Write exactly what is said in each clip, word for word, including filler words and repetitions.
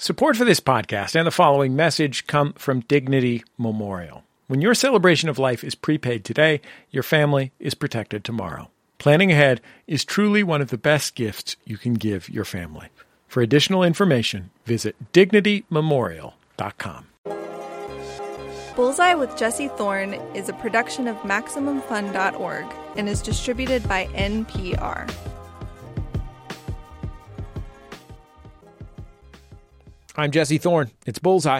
Support for this podcast and the following message come from Dignity Memorial. When your celebration of life is prepaid today, your family is protected tomorrow. Planning ahead is truly one of the best gifts you can give your family. For additional information, visit dignity memorial dot com. Bullseye with Jesse Thorne is a production of Maximum Fun dot org and is distributed by N P R. I'm Jesse Thorne. It's Bullseye.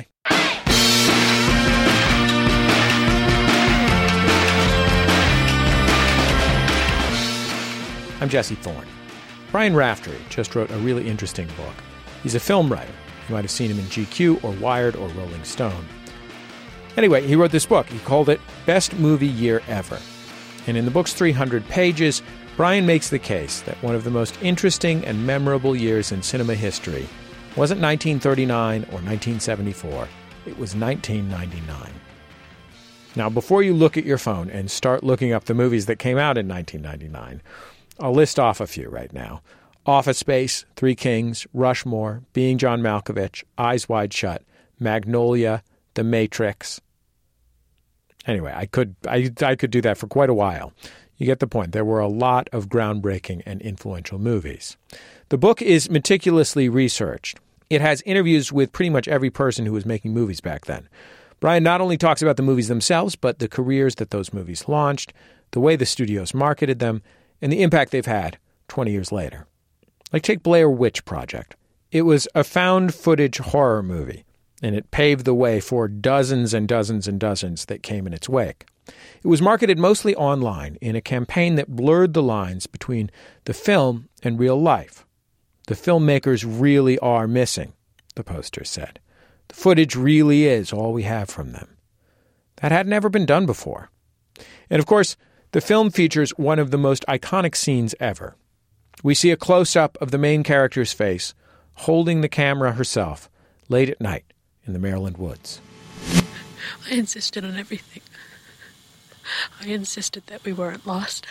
I'm Jesse Thorne. Brian Raftery just wrote a really interesting book. He's a film writer. You might have seen him in G Q or Wired or Rolling Stone. Anyway, he wrote this book. He called it Best Movie Year Ever. And in the book's three hundred pages, Brian makes the case that one of the most interesting and memorable years in cinema history wasn't nineteen thirty-nine or nineteen seventy-four. It was nineteen ninety-nine. Now, before you look at your phone and start looking up the movies that came out in nineteen ninety-nine, I'll list off a few right now. Office Space, Three Kings, Rushmore, Being John Malkovich, Eyes Wide Shut, Magnolia, The Matrix. Anyway, I could I, I could do that for quite a while. You get the point. There were a lot of groundbreaking and influential movies. The book is meticulously researched. It has interviews with pretty much every person who was making movies back then. Brian not only talks about the movies themselves, but the careers that those movies launched, the way the studios marketed them, and the impact they've had twenty years later. Like take Blair Witch Project. It was a found-footage horror movie, and it paved the way for dozens and dozens and dozens that came in its wake. It was marketed mostly online in a campaign that blurred the lines between the film and real life. The filmmakers really are missing, the poster said. The footage really is all we have from them. That had never been done before. And of course, the film features one of the most iconic scenes ever. We see a close-up of the main character's face, holding the camera herself, late at night in the Maryland woods. I insisted on everything. I insisted that we weren't lost.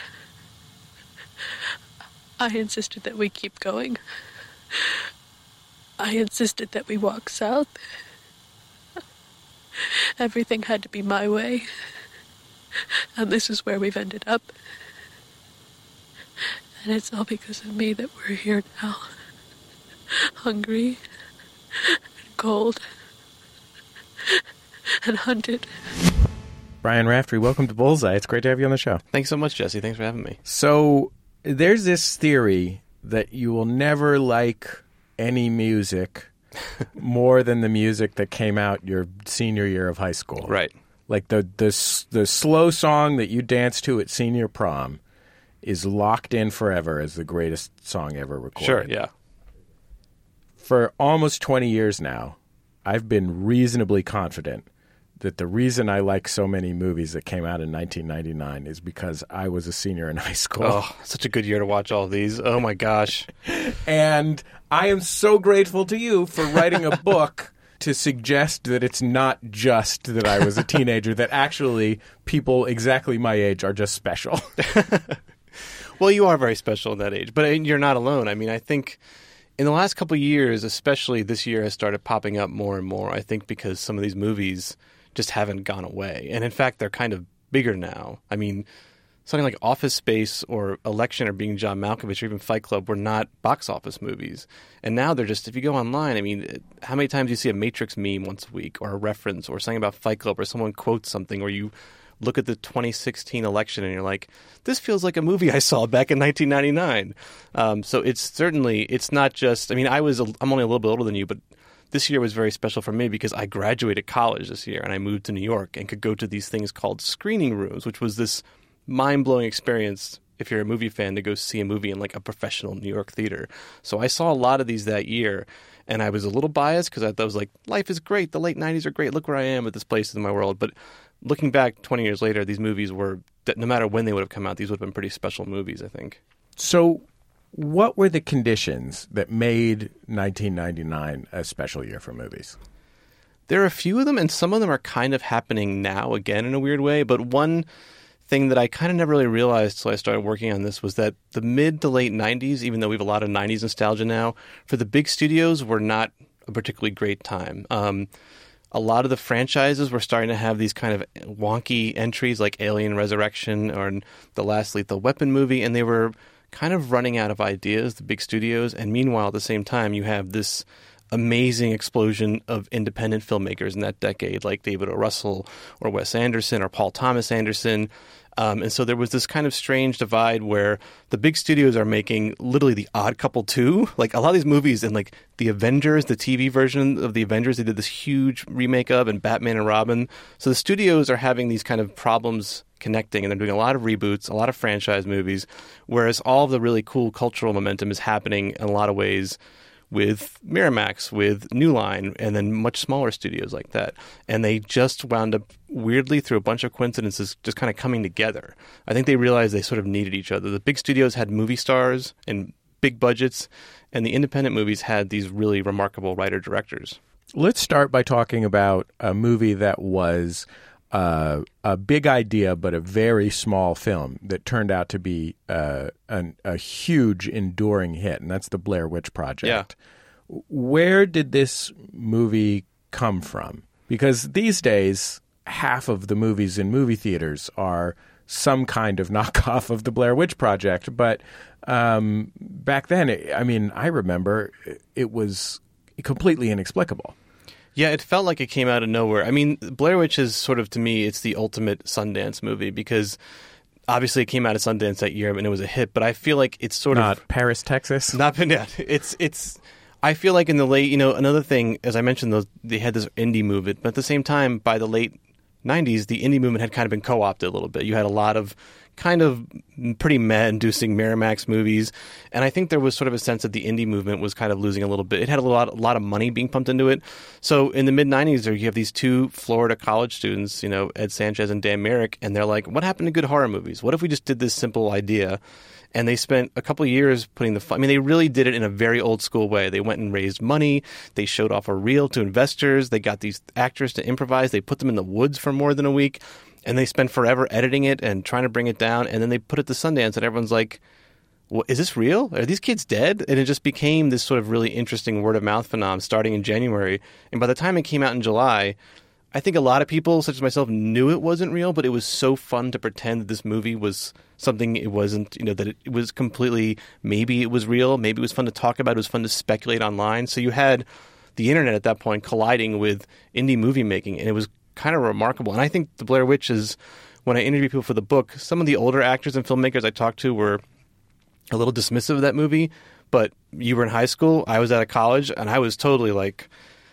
I insisted that we keep going. I insisted that we walk south. Everything had to be my way. And this is where we've ended up. And it's all because of me that we're here now. Hungry and cold and hunted. Brian Raftery, welcome to Bullseye. It's great to have you on the show. Thanks so much, Jesse. Thanks for having me. So there's this theory that you will never like any music more than the music that came out your senior year of high school. Right. Like the the the slow song that you danced to at senior prom is locked in forever as the greatest song ever recorded. Sure, yeah. For almost twenty years now, I've been reasonably confident that the reason I like so many movies that came out in nineteen ninety-nine is because I was a senior in high school. Oh, such a good year to watch all of these. Oh, my gosh. And I am so grateful to you for writing a book to suggest that it's not just that I was a teenager, that actually people exactly my age are just special. Well, you are very special at that age, but you're not alone. I mean, I think in the last couple of years, especially this year, has started popping up more and more, I think because some of these movies just haven't gone away. And in fact, they're kind of bigger now. I mean, something like Office Space or Election or Being John Malkovich or even Fight Club were not box office movies. And now they're just, if you go online, I mean, how many times do you see a Matrix meme once a week or a reference or something about Fight Club or someone quotes something or you look at the twenty sixteen election and you're like, this feels like a movie I saw back in nineteen ninety-nine. Um, so it's certainly, it's not just, I mean, I was, a, I'm only a little bit older than you, but this year was very special for me because I graduated college this year and I moved to New York and could go to these things called screening rooms, which was this mind-blowing experience if you're a movie fan to go see a movie in like a professional New York theater. So I saw a lot of these that year and I was a little biased because I thought I was like, life is great. The late nineties are great. Look where I am at this place in my world. But looking back twenty years later, these movies were, no matter when they would have come out, these would have been pretty special movies, I think. So what were the conditions that made nineteen ninety-nine a special year for movies? There are a few of them, and some of them are kind of happening now again in a weird way. But one thing that I kind of never really realized until I started working on this was that the mid to late nineties, even though we have a lot of nineties nostalgia now, for the big studios were not a particularly great time. Um, a lot of the franchises were starting to have these kind of wonky entries like Alien Resurrection or the last Lethal Weapon movie, and they were kind of running out of ideas, the big studios. And meanwhile, at the same time, you have this amazing explosion of independent filmmakers in that decade, like David O. Russell or Wes Anderson or Paul Thomas Anderson. Um, and so there was this kind of strange divide where the big studios are making literally The Odd Couple two. Like a lot of these movies and like The Avengers, the T V version of The Avengers, they did this huge remake of, and Batman and Robin. So the studios are having these kind of problems connecting, and they're doing a lot of reboots, a lot of franchise movies, whereas all of the really cool cultural momentum is happening in a lot of ways with Miramax, with New Line, and then much smaller studios like that. And they just wound up weirdly, through a bunch of coincidences, just kind of coming together. I think they realized they sort of needed each other. The big studios had movie stars and big budgets, and the independent movies had these really remarkable writer-directors. Let's start by talking about a movie that was uh, a big idea but a very small film that turned out to be uh, an, a huge, enduring hit, and that's the Blair Witch Project. Yeah. Where did this movie come from? Because these days, half of the movies in movie theaters are some kind of knockoff of the Blair Witch Project. But um, back then, it, I mean, I remember it was completely inexplicable. Yeah, it felt like it came out of nowhere. I mean, Blair Witch is sort of, to me, it's the ultimate Sundance movie because obviously it came out of Sundance that year and it was a hit, but I feel like it's sort not of... Not Paris, Texas? Not, yeah, it's... it's. I feel like in the late, you know, another thing, as I mentioned, those they had this indie movement, but at the same time, by the late nineties, the indie movement had kind of been co-opted a little bit. You had a lot of kind of pretty mad-inducing Miramax movies, and I think there was sort of a sense that the indie movement was kind of losing a little bit. It had a lot, a lot of money being pumped into it. So in the mid-nineties, you have these two Florida college students, you know, Ed Sanchez and Dan Merrick, and they're like, what happened to good horror movies? What if we just did this simple idea? And they spent a couple of years putting the – I mean, they really did it in a very old-school way. They went and raised money. They showed off a reel to investors. They got these actors to improvise. They put them in the woods for more than a week. And they spent forever editing it and trying to bring it down. And then they put it to Sundance, and everyone's like, well, is this real? Are these kids dead? And it just became this sort of really interesting word-of-mouth phenomenon starting in January. And by the time it came out in July – I think a lot of people, such as myself, knew it wasn't real, but it was so fun to pretend that this movie was something it wasn't, you know, that it was completely, maybe it was real, maybe it was fun to talk about, it was fun to speculate online. So you had the internet at that point colliding with indie movie making, and it was kind of remarkable. And I think The Blair Witch is, when I interview people for the book, some of the older actors and filmmakers I talked to were a little dismissive of that movie, but you were in high school, I was out of college, and I was totally like...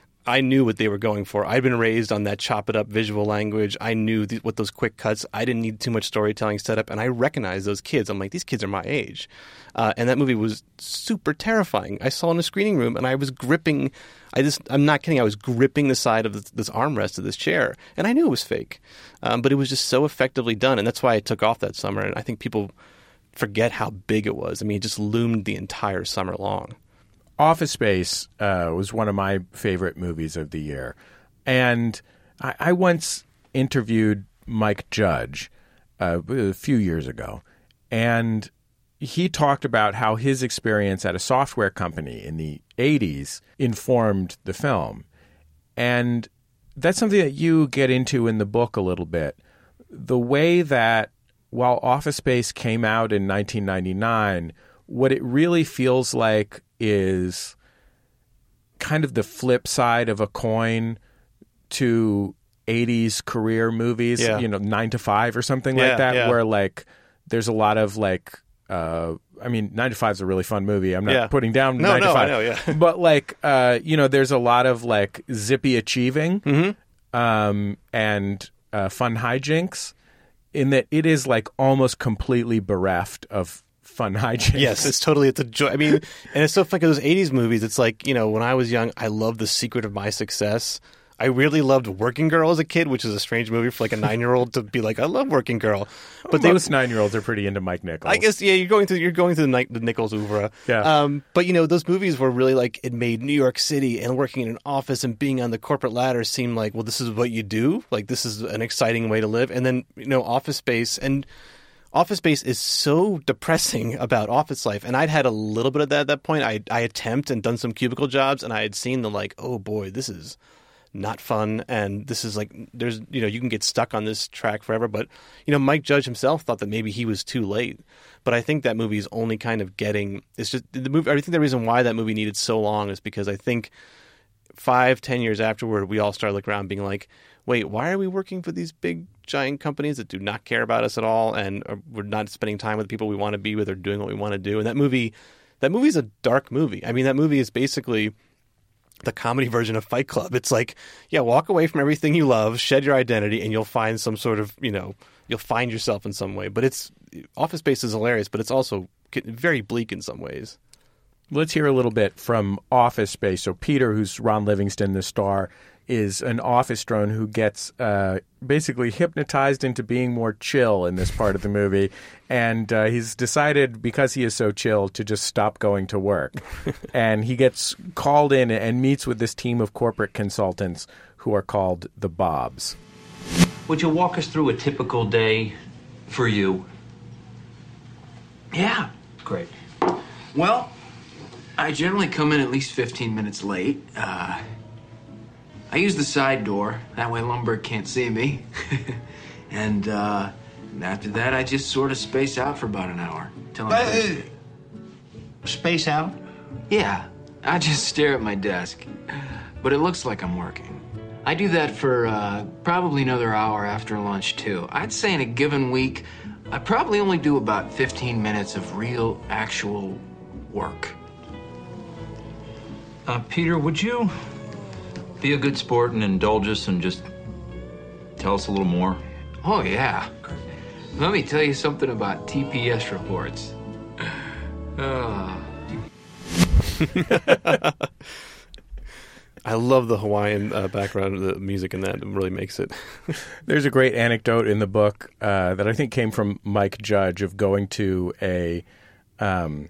I knew what they were going for. I'd been raised on that chop it up visual language. I knew th- what those quick cuts. I didn't need too much storytelling setup, and I recognized those kids. I'm like, these kids are my age. Uh, and that movie was super terrifying. I saw it in a screening room, and I was gripping. I just, I'm not kidding. I was gripping the side of this, this armrest of this chair, and I knew it was fake. Um, but it was just so effectively done, and that's why it took off that summer. And I think people forget how big it was. I mean, it just loomed the entire summer long. Office Space uh, was one of my favorite movies of the year. And I, I once interviewed Mike Judge uh, a few years ago, and he talked about how his experience at a software company in the eighties informed the film. And that's something that you get into in the book a little bit. The way that while Office Space came out in nineteen ninety-nine, what it really feels like is kind of the flip side of a coin to eighties career movies, yeah. you know, Nine to Five or something yeah, like that, yeah. where like there's a lot of like, uh, I mean, Nine to Five is a really fun movie. I'm not yeah. putting down no, Nine no, to Five, I know, yeah. but like, uh, you know, there's a lot of like zippy achieving mm-hmm. um, and uh, fun hijinks in that it is like almost completely bereft of fun hijinks. Yes, it's totally, it's a joy. I mean, and it's so funny because those eighties movies, it's like, you know, when I was young, I loved The Secret of My Success. I really loved Working Girl as a kid, which is a strange movie for like a nine-year-old to be like, I love Working Girl. But well, most they, nine-year-olds are pretty into Mike Nichols. I guess, yeah, you're going through you're going through the, the Nichols oeuvre. Yeah. Um, but you know, those movies were really like, it made New York City and working in an office and being on the corporate ladder seem like, well, this is what you do. Like, this is an exciting way to live. And then, you know, Office Space and Office Space is so depressing about office life. And I'd had a little bit of that at that point. I I attempt and done some cubicle jobs, and I had seen the like, oh boy, this is not fun. And this is like, there's, you know, you can get stuck on this track forever. But, you know, Mike Judge himself thought that maybe he was too late. But I think that movie is only kind of getting, it's just the movie. I think the reason why that movie needed so long is because I think five, ten years afterward, we all started looking around being like, wait, why are we working for these big giant companies that do not care about us at all, and are, we're not spending time with the people we want to be with or doing what we want to do? And that movie, that movie is a dark movie. I mean, that movie is basically the comedy version of Fight Club. It's like, yeah, walk away from everything you love, shed your identity, and you'll find some sort of, you know, you'll find yourself in some way. But it's, Office Space is hilarious, but it's also very bleak in some ways. Let's hear a little bit from Office Space. So Peter, who's Ron Livingston, the star, is an office drone who gets uh, basically hypnotized into being more chill in this part of the movie. And uh, he's decided, because he is so chill, to just stop going to work. And he gets called in and meets with this team of corporate consultants who are called the Bobs. Would you walk us through a typical day for you? Yeah. Great. Well, I generally come in at least fifteen minutes late. Uh, I use the side door. That way Lumberg can't see me. and uh, after that, I just sort of space out for about an hour. Till I'm uh, space out? Yeah. I just stare at my desk. But it looks like I'm working. I do that for uh, probably another hour after lunch, too. I'd say in a given week, I probably only do about fifteen minutes of real, actual work. Uh, Peter, would you be a good sport and indulge us and just tell us a little more? Oh, yeah. Let me tell you something about T P S reports. Uh. I love the Hawaiian uh, background of the music in that. It really makes it. There's a great anecdote in the book uh, that I think came from Mike Judge of going to a um,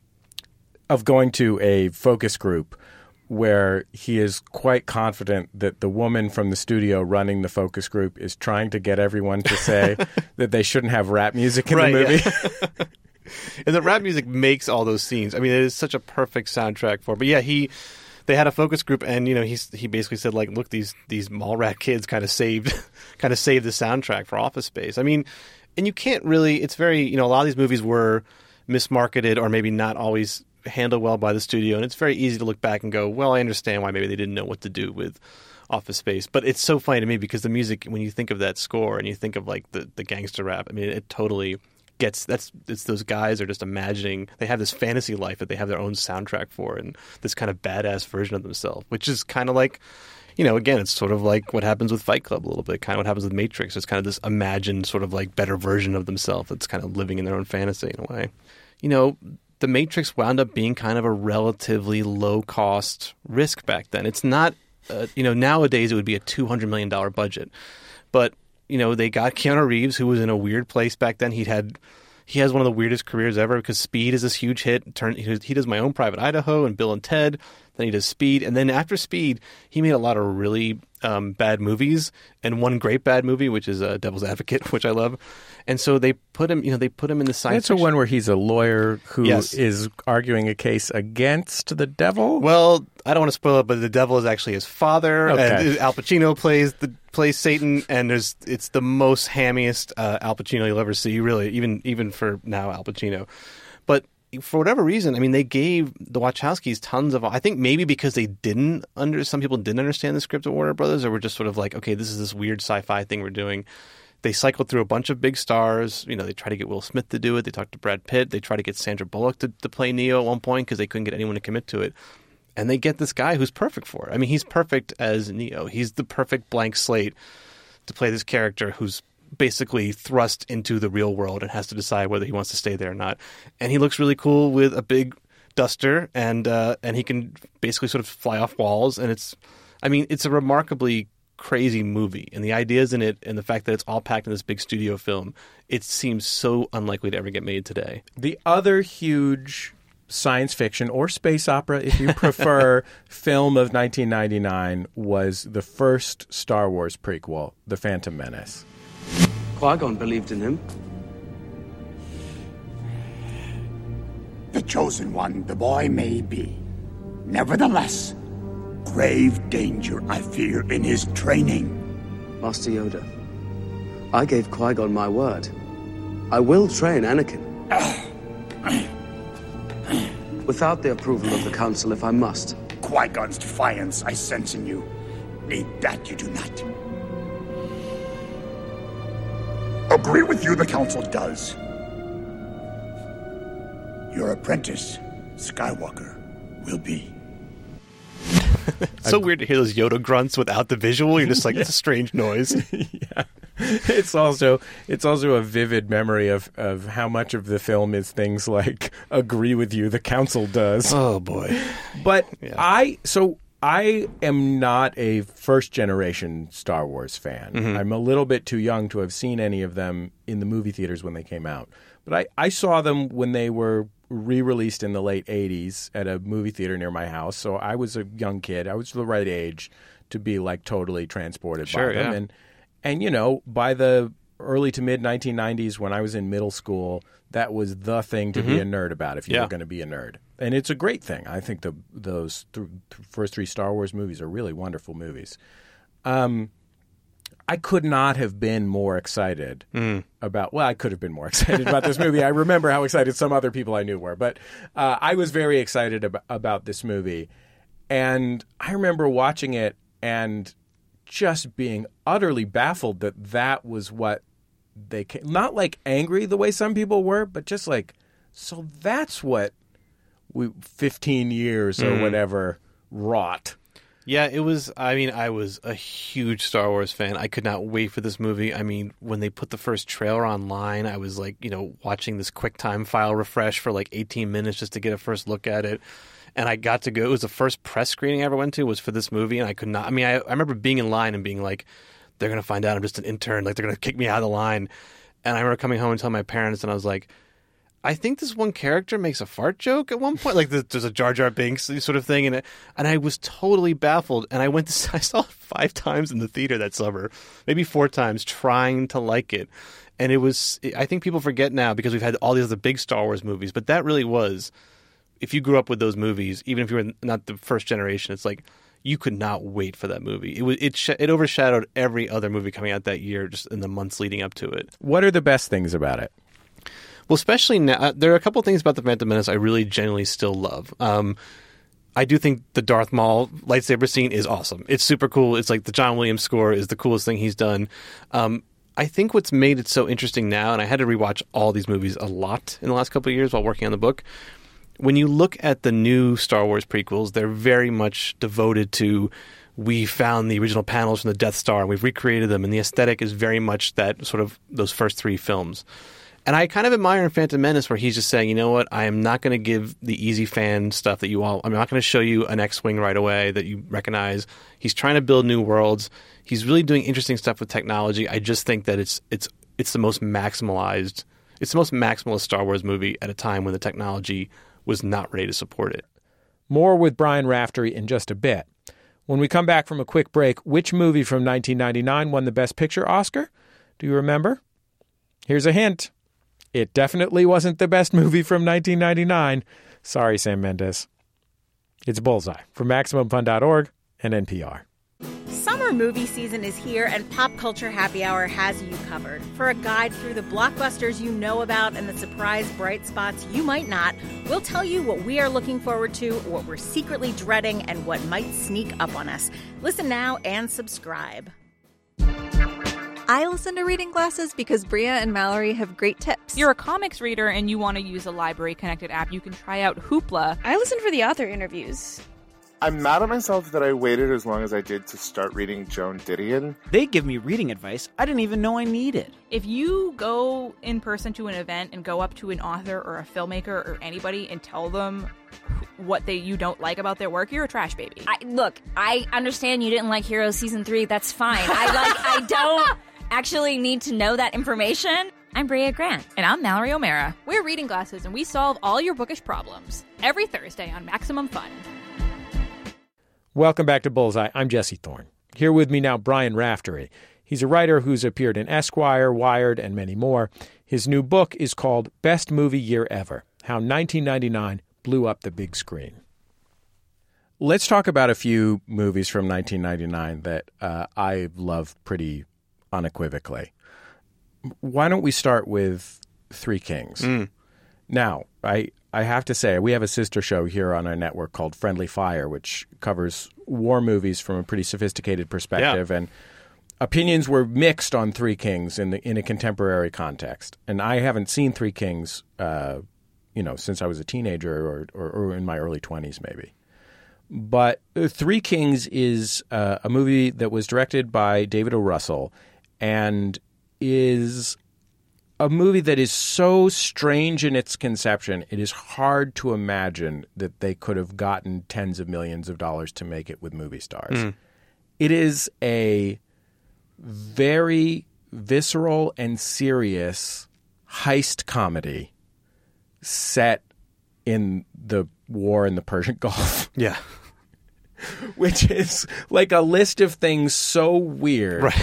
of going to a focus group where he is quite confident that the woman from the studio running the focus group is trying to get everyone to say that they shouldn't have rap music in right, the movie. Yeah. And the rap music makes all those scenes. I mean, it is such a perfect soundtrack for it. But yeah, he they had a focus group, and you know, he's he basically said like, look, these these mall rat kids kind of saved kind of saved the soundtrack for Office Space. I mean, and you can't really. It's very, you know, a lot of these movies were mismarketed or maybe not always handled well by the studio, and it's very easy to look back and go, well, I understand why maybe they didn't know what to do with Office Space. But it's so funny to me because the music, when you think of that score and you think of like the, the gangster rap, I mean, it totally gets, that's, it's those guys are just imagining, they have this fantasy life that they have their own soundtrack for and this kind of badass version of themselves, which is kind of like, you know, again, it's sort of like what happens with Fight Club a little bit, kind of what happens with Matrix. It's kind of this imagined sort of like better version of themselves that's kind of living in their own fantasy in a way. You know, The Matrix wound up being kind of a relatively low-cost risk back then. It's not, uh, you know, nowadays it would be a two hundred million dollars budget. But, you know, they got Keanu Reeves, who was in a weird place back then. He'd had, he has one of the weirdest careers ever because Speed is this huge hit. Turn, he, he does My Own Private Idaho and Bill and Ted. Then he does Speed. And then after Speed, he made a lot of really um, bad movies and one great bad movie, which is uh, Devil's Advocate, which I love. And so they put him, you know, they put him in the science That's the fiction. one where he's a lawyer who Yes. is arguing a case against the devil? Well, I don't want to spoil it, but the devil is actually his father, Okay. and Al Pacino plays the plays Satan, and there's it's the most hammiest uh, Al Pacino you'll ever see, really, even even for now Al Pacino. But for whatever reason, I mean, they gave the Wachowskis tons of. I think maybe because they didn't under some people didn't understand the script of Warner Brothers, or were just sort of like, okay, this is this weird sci-fi thing we're doing. They cycled through a bunch of big stars. You know, they tried to get Will Smith to do it. They talked to Brad Pitt. They tried to get Sandra Bullock to, to play Neo at one point because they couldn't get anyone to commit to it. And they get this guy who's perfect for it. I mean, he's perfect as Neo. He's the perfect blank slate to play this character who's basically thrust into the real world and has to decide whether he wants to stay there or not. And he looks really cool with a big duster, and uh, and he can basically sort of fly off walls. And it's, I mean, it's a remarkably crazy movie, and the ideas in it and the fact that it's all packed in this big studio film, it seems so unlikely to ever get made today. The other huge science fiction or space opera, if you prefer, film of nineteen ninety-nine was the first Star Wars prequel, The Phantom Menace. Qui-Gon believed in him. The chosen one the boy may be. Nevertheless, grave danger I fear in his training. Master Yoda, I gave Qui-Gon my word. I will train Anakin. Without the approval of the Council, if I must. Qui-Gon's defiance I sense in you. Need that you do not. Agree with you the Council does. Your apprentice, Skywalker, will be. It's so weird to hear those Yoda grunts without the visual. You're just like, it's a strange noise. Yeah. It's also it's also a vivid memory of, of how much of the film is things like agree with you, the Council does. Oh boy. But yeah. I so I am not a first generation Star Wars fan. Mm-hmm. I'm a little bit too young to have seen any of them in the movie theaters when they came out. But I, I saw them when they were re-released in the late eighties at a movie theater near my house. So I was a young kid. I was the right age to be like totally transported sure, by them. Yeah. And and you know, by the early to mid nineteen nineties when I was in middle school, that was the thing to mm-hmm. be a nerd about if you yeah. were going to be a nerd. And it's a great thing. I think the those th- first three Star Wars movies are really wonderful movies. Um I could not have been more excited mm. about – well, I could have been more excited about this movie. I remember how excited some other people I knew were. But uh, I was very excited ab- about this movie. And I remember watching it and just being utterly baffled that that was what they – not like angry the way some people were, but just like, so that's what we fifteen years or mm. whatever wrought. Yeah, it was, I mean, I was a huge Star Wars fan. I could not wait for this movie. I mean, when they put the first trailer online, I was like, you know, watching this QuickTime file refresh for like eighteen minutes just to get a first look at it. And I got to go, it was the first press screening I ever went to was for this movie. And I could not, I mean, I, I remember being in line and being like, they're going to find out I'm just an intern. Like, they're going to kick me out of the line. And I remember coming home and telling my parents, and I was like, I think this one character makes a fart joke at one point. Like there's a Jar Jar Binks sort of thing. And it, and I was totally baffled. And I went to, I saw it five times in the theater that summer, maybe four times, trying to like it. And it was, I think people forget now because we've had all these other big Star Wars movies. But that really was, if you grew up with those movies, even if you were not the first generation, it's like you could not wait for that movie. It was it, sh- it overshadowed every other movie coming out that year just in the months leading up to it. What are the best things about it? Well, especially now, uh, there are a couple of things about The Phantom Menace I really genuinely still love. Um, I do think the Darth Maul lightsaber scene is awesome. It's super cool. It's like the John Williams score is the coolest thing he's done. Um, I think what's made it so interesting now, and I had to rewatch all these movies a lot in the last couple of years while working on the book, when you look at the new Star Wars prequels, they're very much devoted to we found the original panels from the Death Star and we've recreated them, and the aesthetic is very much that sort of those first three films. And I kind of admire in Phantom Menace where he's just saying, you know what, I am not going to give the easy fan stuff that you all, I'm not going to show you an X-Wing right away that you recognize. He's trying to build new worlds. He's really doing interesting stuff with technology. I just think that it's it's it's the most maximalized, it's the most maximalist Star Wars movie at a time when the technology was not ready to support it. More with Brian Raftery in just a bit. When we come back from a quick break, which movie from nineteen ninety-nine won the Best Picture Oscar? Do you remember? Here's a hint. It definitely wasn't the best movie from nineteen ninety-nine. Sorry, Sam Mendes. It's Bullseye from Maximum Fun dot org and N P R. Summer movie season is here, and Pop Culture Happy Hour has you covered. For a guide through the blockbusters you know about and the surprise bright spots you might not, we'll tell you what we are looking forward to, what we're secretly dreading, and what might sneak up on us. Listen now and subscribe. I listen to Reading Glasses because Bria and Mallory have great tips. You're a comics reader and you want to use a library-connected app. You can try out Hoopla. I listen for the author interviews. I'm mad at myself that I waited as long as I did to start reading Joan Didion. They give me reading advice I didn't even know I needed. If you go in person to an event and go up to an author or a filmmaker or anybody and tell them what they you don't like about their work, you're a trash baby. I, look, I understand you didn't like Heroes Season three. That's fine. I like. I don't actually need to know that information. I'm Bria Grant. And I'm Mallory O'Mara. We're Reading Glasses, and we solve all your bookish problems. Every Thursday on Maximum Fun. Welcome back to Bullseye. I'm Jesse Thorne. Here with me now, Brian Raftery. He's a writer who's appeared in Esquire, Wired, and many more. His new book is called Best Movie Year Ever: how nineteen ninety-nine blew up the big screen. Let's talk about a few movies from nineteen ninety-nine that uh, I love pretty unequivocally. Why don't we start with Three Kings? Mm. Now, I I have to say, we have a sister show here on our network called Friendly Fire, which covers war movies from a pretty sophisticated perspective. Yeah. And opinions were mixed on Three Kings in the, in a contemporary context. And I haven't seen Three Kings, uh, you know, since I was a teenager or, or, or in my early twenties, maybe. But Three Kings is uh, a movie that was directed by David O. Russell and is a movie that is so strange in its conception, it is hard to imagine that they could have gotten tens of millions of dollars to make it with movie stars. Mm. It is a very visceral and serious heist comedy set in the war in the Persian Gulf. Yeah. Which is like a list of things so weird. Right.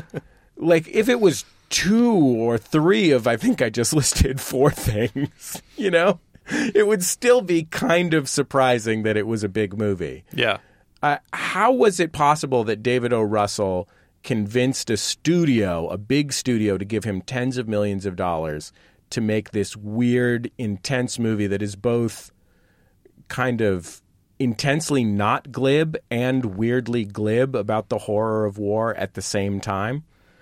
Like if it was two or three of, I think I just listed four things, you know, it would still be kind of surprising that it was a big movie. Yeah. Uh, how was it possible that David O. Russell convinced a studio, a big studio, to give him tens of millions of dollars to make this weird, intense movie that is both kind of intensely not glib and weirdly glib about the horror of war at the same time?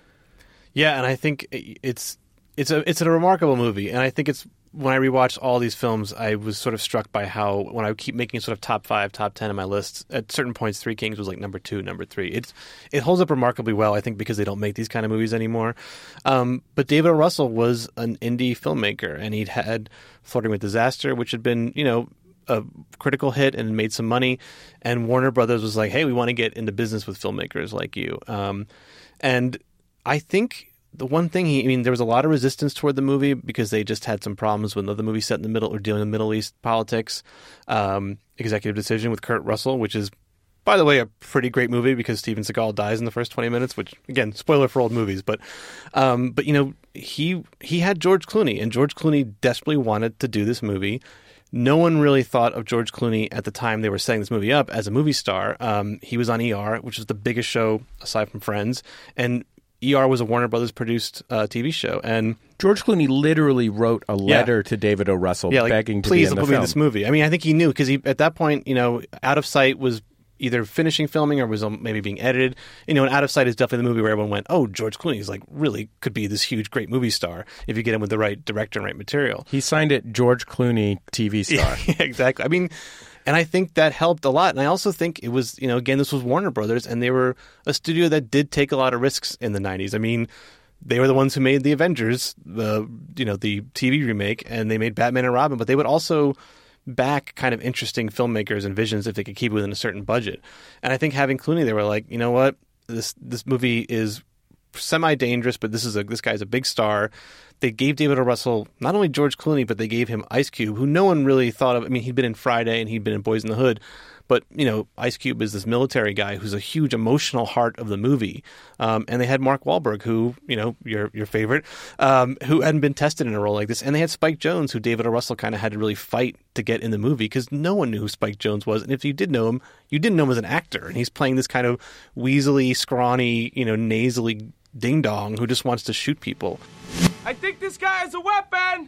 Yeah, and I think it's it's a it's a remarkable movie, and I think it's when I rewatched all these films, I was sort of struck by how when I keep making sort of top five, top ten in my lists, at certain points, Three Kings was like number two, number three. It's it holds up remarkably well, I think, because they don't make these kind of movies anymore. Um, but David O. Russell was an indie filmmaker, and he'd had Flirting with Disaster, which had been, you know, a critical hit and made some money, and Warner Brothers was like, "Hey, we want to get into business with filmmakers like you." Um, and I think the one thing he, I mean, there was a lot of resistance toward the movie because they just had some problems with another movie set in the middle or dealing with Middle East politics. Um, Executive Decision with Kurt Russell, which is, by the way, a pretty great movie because Steven Seagal dies in the first twenty minutes, which, again, spoiler for old movies. But, um, but you know, he he had George Clooney, and George Clooney desperately wanted to do this movie. No one really thought of George Clooney at the time they were setting this movie up as a movie star. Um, he was on E R, which was the biggest show aside from Friends, and E R was a Warner Brothers produced uh, T V show. And George Clooney literally wrote a letter yeah. to David O. Russell yeah, like, begging to please be in the put film. me in this movie. I mean, I think he knew because he at that point, you know, Out of Sight was either finishing filming or was maybe being edited. You know, and Out of Sight is definitely the movie where everyone went, oh, George Clooney is like really could be this huge, great movie star if you get him with the right director and right material. He signed it George Clooney T V star. Yeah, exactly. I mean, and I think that helped a lot. And I also think it was, you know, again, this was Warner Brothers, and they were a studio that did take a lot of risks in the nineties. I mean, they were the ones who made The Avengers, the, you know, the T V remake, and they made Batman and Robin, but they would also back kind of interesting filmmakers and visions if they could keep it within a certain budget. And I think having Clooney, they were like, you know what, this this movie is semi-dangerous, but this is a this guy's a big star. They gave David O. Russell not only George Clooney, but they gave him Ice Cube, who no one really thought of. I mean, he'd been in Friday and he'd been in Boys in the Hood, but, you know, Ice Cube is this military guy who's a huge emotional heart of the movie. Um, and they had Mark Wahlberg, who, you know, your your favorite, um, who hadn't been tested in a role like this. And they had Spike Jonze, who David O. Russell kind of had to really fight to get in the movie because no one knew who Spike Jonze was. And if you did know him, you didn't know him as an actor. And he's playing this kind of weaselly, scrawny, you know, nasally ding-dong who just wants to shoot people. I think this guy has a weapon!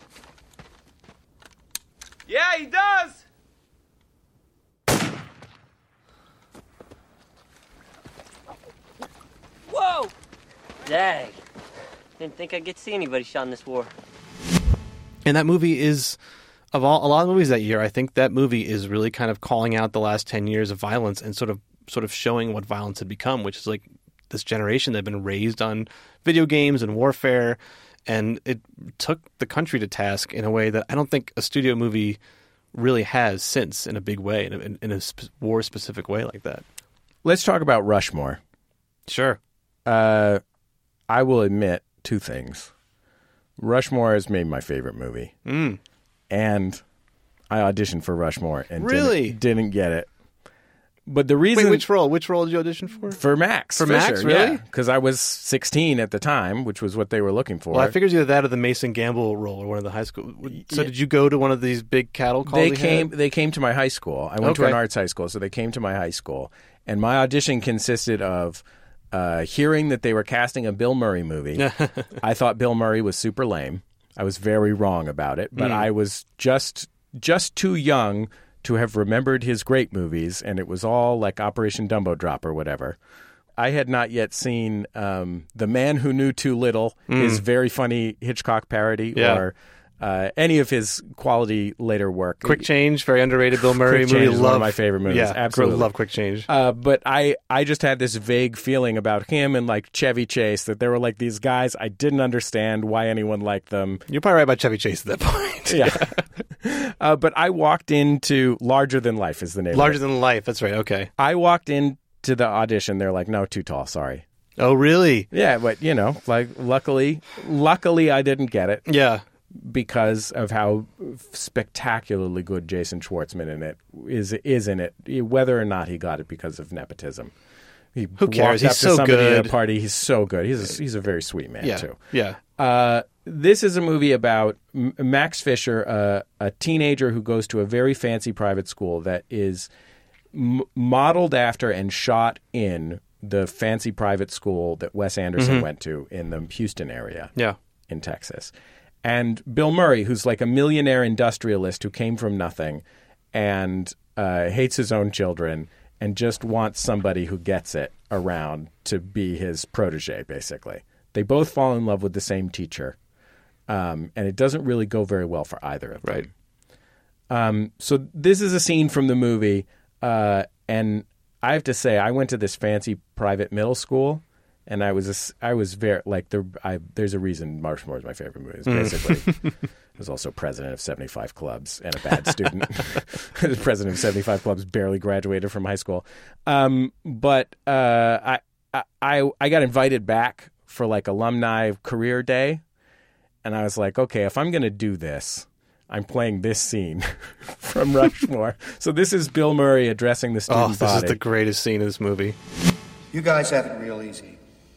Yeah, he does! Whoa! Dang. Didn't think I'd get to see anybody shot in this war. And that movie is, of all a lot of movies that year, I think that movie is really kind of calling out the last ten years of violence and sort of sort of showing what violence had become, which is like this generation that had been raised on video games and warfare, and it took the country to task in a way that I don't think a studio movie really has since in a big way, in a, in a sp- war-specific way like that. Let's talk about Rushmore. Sure. Uh, I will admit two things. Rushmore is maybe my favorite movie. Mm. And I auditioned for Rushmore and really? didn't, didn't get it. but the reason Wait, which role? Which role did you audition for? For Max. For Fisher, Max, really? Because I was sixteen at the time, which was what they were looking for. Well, I figured either that or the Mason Gamble role or one of the high school. So did you go to one of these big cattle calls? They he came. had? They came to my high school. I went to Okay. an arts high school, so they came to my high school, and my audition consisted of uh, hearing that they were casting a Bill Murray movie. I thought Bill Murray was super lame. I was very wrong about it, but Mm. I was just just too young to have remembered his great movies, and it was all like Operation Dumbo Drop or whatever. I had not yet seen um, The Man Who Knew Too Little, Mm. his very funny Hitchcock parody, Yeah. or uh, any of his quality later work. Quick Change, very underrated Bill Murray Quick movie. Change is love one of my favorite movies. Yeah, Absolutely. love Quick Change. Uh, but I, I just had this vague feeling about him and like Chevy Chase, that there were like these guys I didn't understand why anyone liked them. You're probably right about Chevy Chase at that point. Yeah. uh, but I walked into Larger Than Life is the name. Larger of it. Than Life. That's right. Okay. I walked into the audition. They're like, no, too tall. Sorry. Oh, really? Yeah, but you know, like luckily, luckily I didn't get it. Yeah. Because of how spectacularly good Jason Schwartzman in it is is in it, whether or not he got it because of nepotism. He Who cares? walked He's up to so somebody at good. a party. He's so good. He's a, he's a very sweet man Yeah. too. Yeah. Uh, this is a movie about M- Max Fisher, uh, a teenager who goes to a very fancy private school that is m- modeled after and shot in the fancy private school that Wes Anderson Mhm. went to in the Houston area. Yeah. In Texas. And Bill Murray, who's like a millionaire industrialist who came from nothing and uh, hates his own children and just wants somebody who gets it around to be his protege, basically. They both fall in love with the same teacher, um, and it doesn't really go very well for either of them. Right. Um, so this is a scene from the movie, uh, and I have to say, I went to this fancy private middle school, and I was a s I was very like there. I, there's a reason Rushmore is my favorite movie. It's Mm. basically, I was also president of seventy-five clubs and a bad student. The president of seventy-five clubs, barely graduated from high school, um, but uh, I, I I got invited back for like alumni career day, and I was like, okay, if I'm going to do this, I'm playing this scene from Rushmore. So this is Bill Murray addressing the student Oh, this body. is the greatest scene in this movie. You guys have it real easy.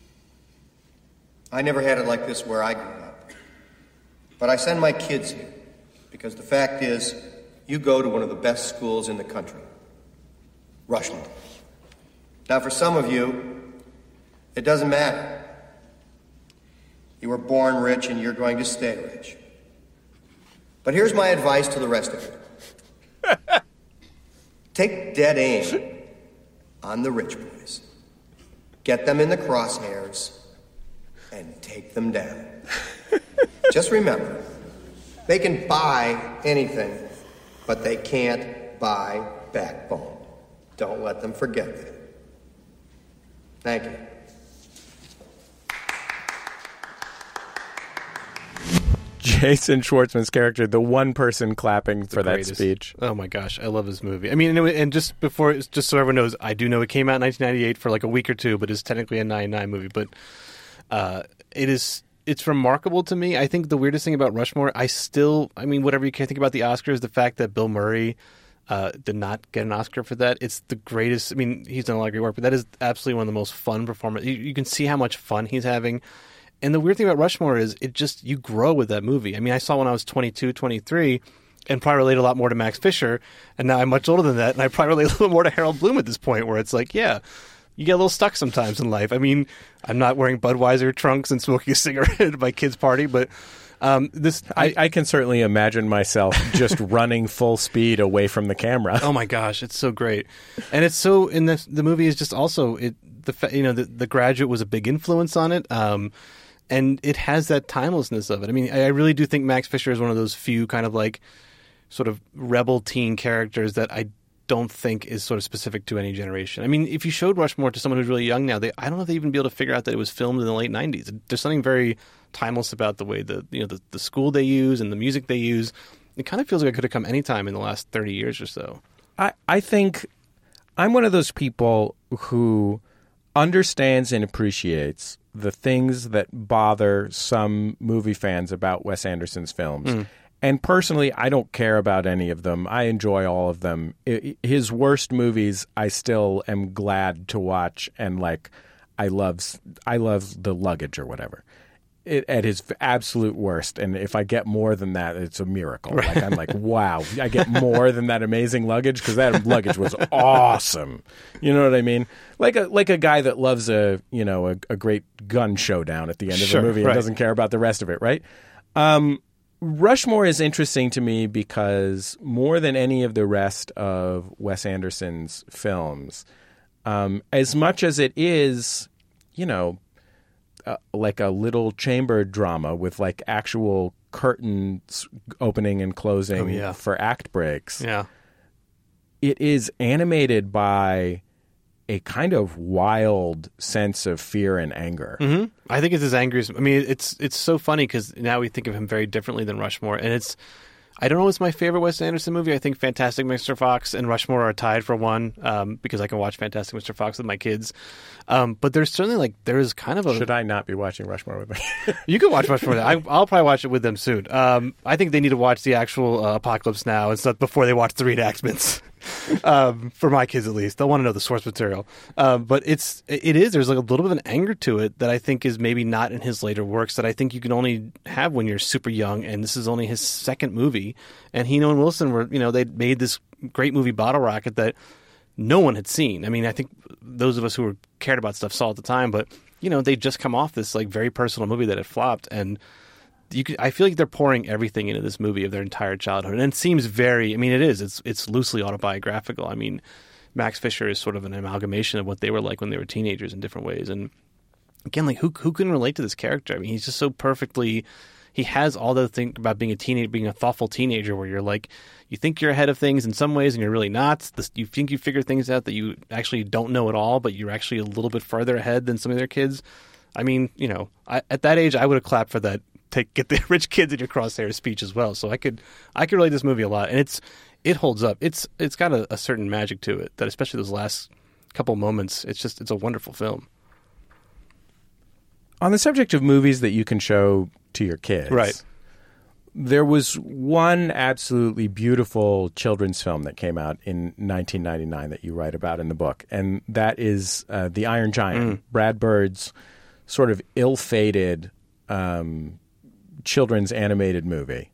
I never had it like this where I grew up. But I send my kids here because the fact is, you go to one of the best schools in the country, Rushmore. Now, for some of you, it doesn't matter. You were born rich and you're going to stay rich. But here's my advice to the rest of you. Take dead aim on the rich boys. Get them in the crosshairs and take them down. Just remember, they can buy anything, but they can't buy backbone. Don't let them forget that. Thank you. Jason Schwartzman's character, the one person clapping for that Greatest. speech. Oh my gosh, I love this movie. I mean, and, it- and just before, just so everyone knows, I do know it came out in nineteen ninety-eight for like a week or two, but it's technically a ninety-nine movie. But uh, it is, it's remarkable to me. I think the weirdest thing about Rushmore, I still, I mean, whatever you can think about the Oscars, the fact that Bill Murray uh, did not get an Oscar for that, it's the greatest. I mean, he's done a lot of great work, but that is absolutely one of the most fun performances. You, you can see how much fun he's having. And the weird thing about Rushmore is it just, you grow with that movie. I mean, I saw when I was twenty-two, twenty-three, and probably relate a lot more to Max Fisher. And now I'm much older than that, and I probably relate a little more to Harold Bloom at this point, where it's like, yeah, you get a little stuck sometimes in life. I mean, I'm not wearing Budweiser trunks and smoking a cigarette at my kid's party, but um, this... I, I can certainly imagine myself just running full speed away from the camera. Oh my gosh, it's so great, and it's so. In the the movie is just also it. The fa- you know the, the Graduate was a big influence on it, um, and it has that timelessness of it. I mean, I, I really do think Max Fisher is one of those few kind of like sort of rebel teen characters that I don't think is sort of specific to any generation. I mean, if you showed Rushmore to someone who's really young now, they I don't know if they'd even be able to figure out that it was filmed in the late nineties. There's something very timeless about the way the you know the, the school they use and the music they use. It kind of feels like it could have come anytime in the last thirty years or so. I, I think I'm one of those people who understands and appreciates the things that bother some movie fans about Wes Anderson's films. Mm. And personally, I don't care about any of them. I enjoy all of them. I, his worst movies, I still am glad to watch, and like, I love, I love The Luggage or whatever. It, at his absolute worst, and if I get more than that, it's a miracle. Right. Like I'm like, wow, I get more than that amazing luggage, because that luggage was awesome. You know what I mean? Like a like a guy that loves a you know a, a great gun showdown at the end of Sure, the movie right. and doesn't care about the rest of it, right? Um, Rushmore is interesting to me because more than any of the rest of Wes Anderson's films, um, as much as it is, you know. Uh, like a little chamber drama with like actual curtains opening and closing Oh, yeah. for act breaks. Yeah. It is animated by a kind of wild sense of fear and anger. Mm-hmm. I think it's his angriest. I mean, it's it's so funny because now we think of him very differently than Rushmore, and it's. I don't know what's my favorite Wes Anderson movie. I think Fantastic Mister Fox and Rushmore are tied for one um, because I can watch Fantastic Mister Fox with my kids. Um, but there's certainly like there's kind of a. Should I not be watching Rushmore with me? You can watch Rushmore. I, I'll probably watch it with them soon. Um, I think they need to watch the actual uh, Apocalypse Now and stuff before they watch the reenactments. um, for my kids, at least, they'll want to know the source material. Um, but it's it is there's like a little bit of an anger to it that I think is maybe not in his later works that I think you can only have when you're super young, and this is only his second movie. And he and Wilson were you know they made this great movie Bottle Rocket that no one had seen. I mean, I think those of us who were cared about stuff saw at the time, but you know they just come off this like very personal movie that had flopped, and you could, I feel like they're pouring everything into this movie of their entire childhood, and it seems very. I mean, it is. It's it's loosely autobiographical. I mean, Max Fisher is sort of an amalgamation of what they were like when they were teenagers in different ways. And again, like who who can relate to this character? I mean, he's just so perfectly. He has all the thing about being a teenager, being a thoughtful teenager, where you're like, you think you're ahead of things in some ways, and you're really not. This, you think you figure things out that you actually don't know at all, but you're actually a little bit further ahead than some of their kids. I mean, you know, I, at that age, I would have clapped for that. Take get the rich kids in your crosshairs speech as well. So I could I could relate this movie a lot, and it's it holds up. It's it's got a, a certain magic to it that, especially those last couple moments, it's just it's a wonderful film. On the subject of movies that you can show to your kids, right? There was one absolutely beautiful children's film that came out in nineteen ninety-nine that you write about in the book, and that is uh, The Iron Giant, Mm. Brad Bird's sort of ill-fated um, children's animated movie.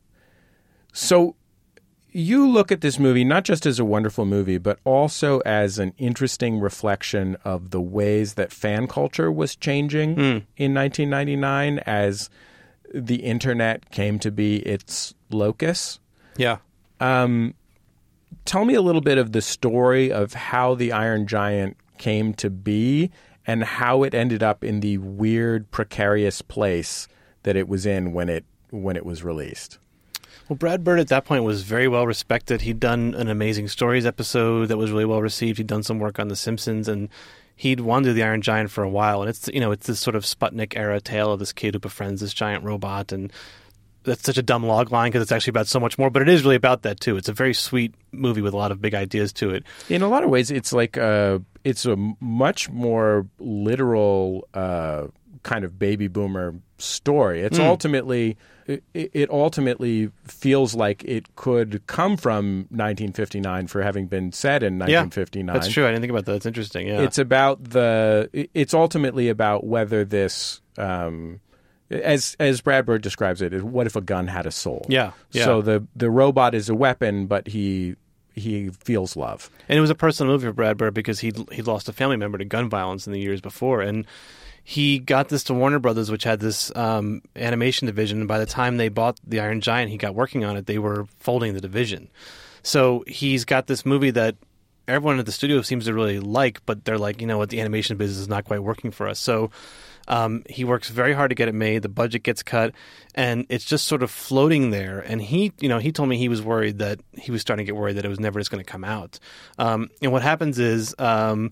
So you look at this movie not just as a wonderful movie, but also as an interesting reflection of the ways that fan culture was changing Mm. in nineteen ninety-nine as the internet came to be its locus. Yeah. Um, tell me a little bit of the story of how The Iron Giant came to be and how it ended up in the weird, precarious place that it was in when it when it was released. Well, Brad Bird at that point was very well respected. He'd done an Amazing Stories episode that was really well received. He'd done some work on The Simpsons, and he'd wanted the Iron Giant for a while. And it's you know it's this sort of Sputnik era tale of this kid who befriends this giant robot, and that's such a dumb log line because it's actually about so much more. But it is really about that too. It's a very sweet movie with a lot of big ideas to it. In a lot of ways, it's like a, it's a much more literal uh, kind of baby boomer story. It's Mm. ultimately it, it ultimately feels like it could come from nineteen fifty-nine for having been set in nineteen fifty-nine. Yeah, that's true. I didn't think about that. That's interesting. Yeah, It's about the. It's ultimately about whether this, um, as as Brad Bird describes it, is what if a gun had a soul? Yeah, yeah. So the the robot is a weapon, but he he feels love. And it was a personal movie for Brad Bird because he he lost a family member to gun violence in the years before, and he got this to Warner Brothers, which had this um, animation division. And by the time they bought the Iron Giant, he got working on it. They were folding the division. So he's got this movie that everyone at the studio seems to really like, but they're like, you know what, the animation business is not quite working for us. So um, he works very hard to get it made. The budget gets cut, and it's just sort of floating there. And he, you know, he told me he was worried that he was starting to get worried that it was never just going to come out. Um, and what happens is. Um,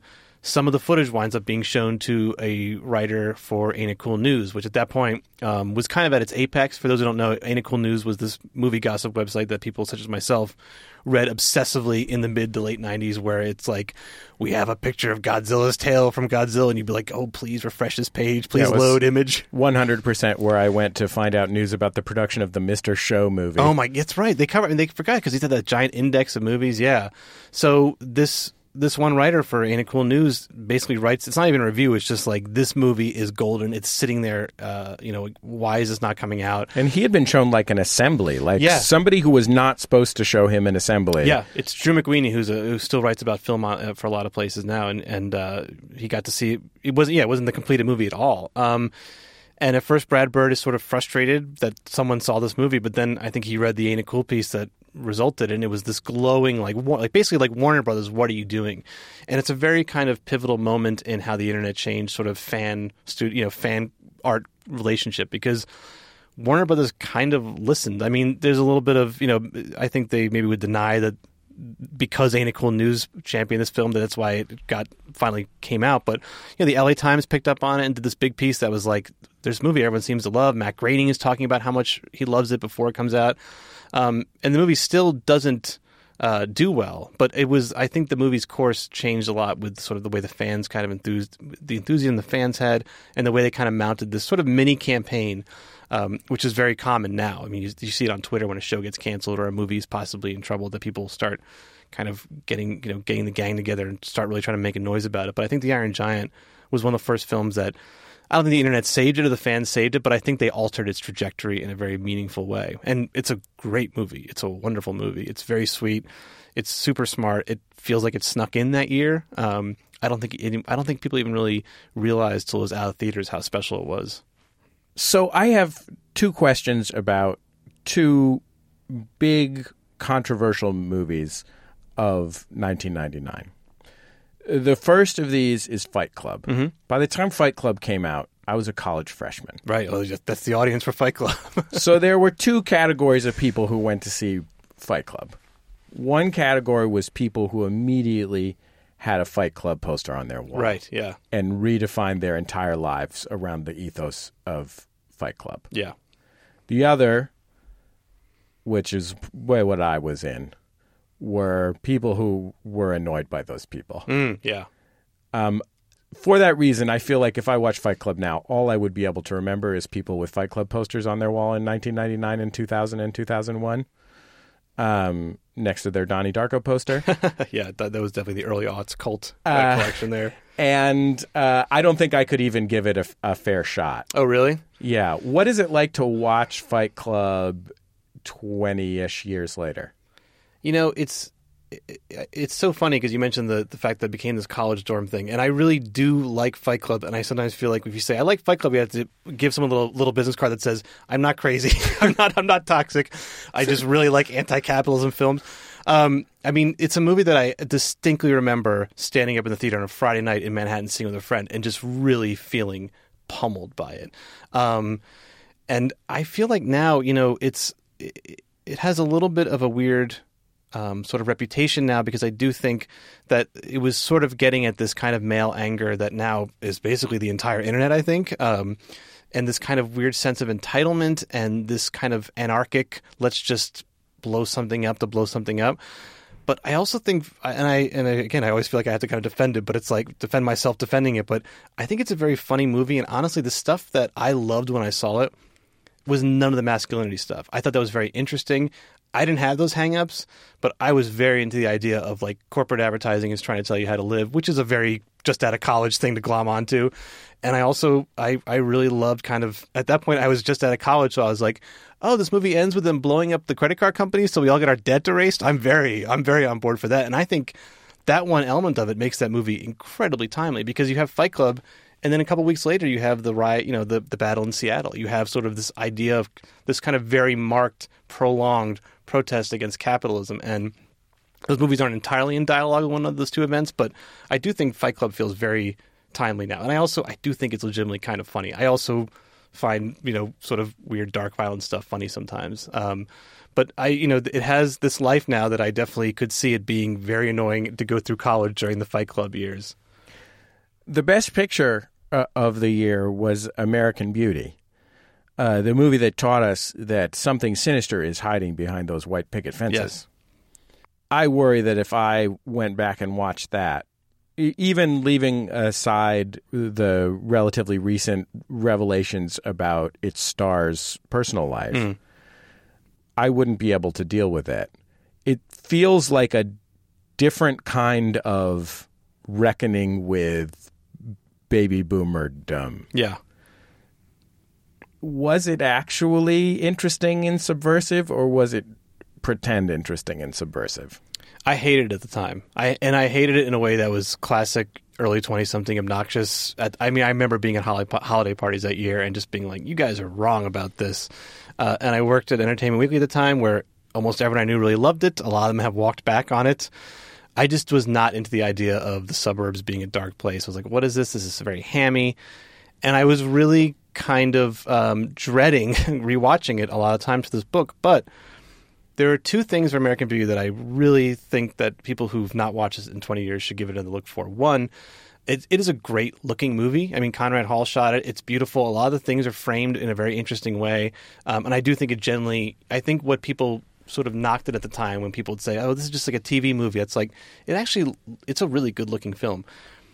some of the footage winds up being shown to a writer for Ain't It Cool News, which at that point um, was kind of at its apex. For those who don't know, Ain't It Cool News was this movie gossip website that people such as myself read obsessively in the mid to late nineties, where it's like, we have a picture of Godzilla's tail from Godzilla, and you'd be like, oh, please refresh this page, please yeah, load image. one hundred percent where I went to find out news about the production of the Mister Show movie. Oh my, that's right. They covered, and they forgot because he had that giant index of movies. Yeah. So this this one writer for Ain't It Cool News basically writes, it's not even a review, it's just like, this movie is golden. It's sitting there, uh, you know, why is this not coming out? And he had been shown like an assembly, like yeah. somebody who was not supposed to show him an assembly. Yeah, it's Drew McWeeny, who's a, who still writes about film on, uh, for a lot of places now, and and uh, he got to see, it wasn't, yeah, it wasn't the completed movie at all. Um, and at first, Brad Bird is sort of frustrated that someone saw this movie, but then I think he read the Ain't It Cool piece that resulted, and it was this glowing, like, like basically like Warner Brothers, what are you doing? And it's a very kind of pivotal moment in how the internet changed sort of fan studio, you know, fan art relationship, because Warner Brothers kind of listened. I mean, there's a little bit of, you know, I think they maybe would deny that because Ain't It Cool News championed this film, that that's why it got finally came out. But you know, the L A Times picked up on it and did this big piece that was like, there's a movie everyone seems to love. Matt Groening is talking about how much he loves it before it comes out. Um, and the movie still doesn't uh, do well, but it was, I think the movie's course changed a lot with sort of the way the fans kind of enthused, the enthusiasm the fans had, and the way they kind of mounted this sort of mini campaign, um, which is very common now. I mean, you, you see it on Twitter when a show gets canceled or a movie is possibly in trouble, that people start kind of getting, you know, getting the gang together and start really trying to make a noise about it. But I think The Iron Giant was one of the first films that, I don't think the internet saved it or the fans saved it, but I think they altered its trajectory in a very meaningful way. And it's a great movie. It's a wonderful movie. It's very sweet. It's super smart. It feels like it snuck in that year. Um, I don't think it, I don't think people even really realized till it was out of theaters how special it was. So I have two questions about two big controversial movies of nineteen ninety-nine. The first of these is Fight Club. Mm-hmm. By the time Fight Club came out, I was a college freshman. Right. Well, that's the audience for Fight Club. So there were two categories of people who went to see Fight Club. One category was people who immediately had a Fight Club poster on their wall. Right, yeah. And redefined their entire lives around the ethos of Fight Club. Yeah. The other, which is way what I was in, were people who were annoyed by those people. Mm, yeah. Um, for that reason, I feel like if I watch Fight Club now, all I would be able to remember is people with Fight Club posters on their wall in nineteen ninety-nine and two thousand and two thousand one, um, next to their Donnie Darko poster. Yeah, that, that was definitely the early aughts cult uh, uh, collection there. And uh, I don't think I could even give it a, a fair shot. Oh, really? Yeah. What is it like to watch Fight Club twenty-ish years later? You know, it's it, it's so funny because you mentioned the, the fact that it became this college dorm thing. And I really do like Fight Club. And I sometimes feel like if you say, I like Fight Club, you have to give someone a little, little business card that says, I'm not crazy. I'm not I'm not toxic. I just really like anti-capitalism films. Um, I mean, it's a movie that I distinctly remember standing up in the theater on a Friday night in Manhattan, seeing with a friend, and just really feeling pummeled by it. Um, and I feel like now, you know, it's it, it has a little bit of a weird um, sort of reputation now, because I do think that it was sort of getting at this kind of male anger that now is basically the entire internet, I think. Um, and this kind of weird sense of entitlement and this kind of anarchic, let's just blow something up to blow something up. But I also think, and I and I, again, I always feel like I have to kind of defend it, but it's like defend myself defending it. But I think it's a very funny movie. And honestly, the stuff that I loved when I saw it was none of the masculinity stuff. I thought that was very interesting. I didn't have those hang-ups, but I was very into the idea of like corporate advertising is trying to tell you how to live, which is a very just out of college thing to glom onto. And I also, I, I really loved kind of, at that point I was just out of college, so I was like, oh, this movie ends with them blowing up the credit card companies so we all get our debt erased. I'm very, I'm very on board for that. And I think that one element of it makes that movie incredibly timely, because you have Fight Club, and then a couple weeks later you have the riot, you know, the, the battle in Seattle. You have sort of this idea of this kind of very marked, prolonged protest against capitalism. And those movies aren't entirely in dialogue with one of those two events, but I do think Fight Club feels very timely now. And I also, I do think it's legitimately kind of funny. I also find, you know, sort of weird, dark, violent stuff funny sometimes. Um, but I, you know, it has this life now that I definitely could see it being very annoying to go through college during the Fight Club years. The best picture uh, of the year was American Beauty, uh, the movie that taught us that something sinister is hiding behind those white picket fences. Yes. I worry that if I went back and watched that, e- even leaving aside the relatively recent revelations about its star's personal life, Mm. I wouldn't be able to deal with it. It feels like a different kind of reckoning with baby boomerdom. Yeah. Was it actually interesting and subversive, or was it pretend interesting and subversive? I hated it at the time. I and I hated it in a way that was classic early twenty-something obnoxious. At, I mean, I remember being at holiday, holiday parties that year and just being like, you guys are wrong about this. Uh, and I worked at Entertainment Weekly at the time where almost everyone I knew really loved it. A lot of them have walked back on it. I just was not into the idea of the suburbs being a dark place. I was like, what is this? This is very hammy. And I was really kind of um, dreading rewatching it a lot of times for this book. But there are two things for American Beauty that I really think that people who've not watched this in twenty years should give it a look for. One, it, it is a great-looking movie. I mean, Conrad Hall shot it. It's beautiful. A lot of the things are framed in a very interesting way. Um, and I do think it generally – I think what people sort of knocked it at the time when people would say, oh, this is just like a T V movie. It's like – it actually – it's a really good-looking film.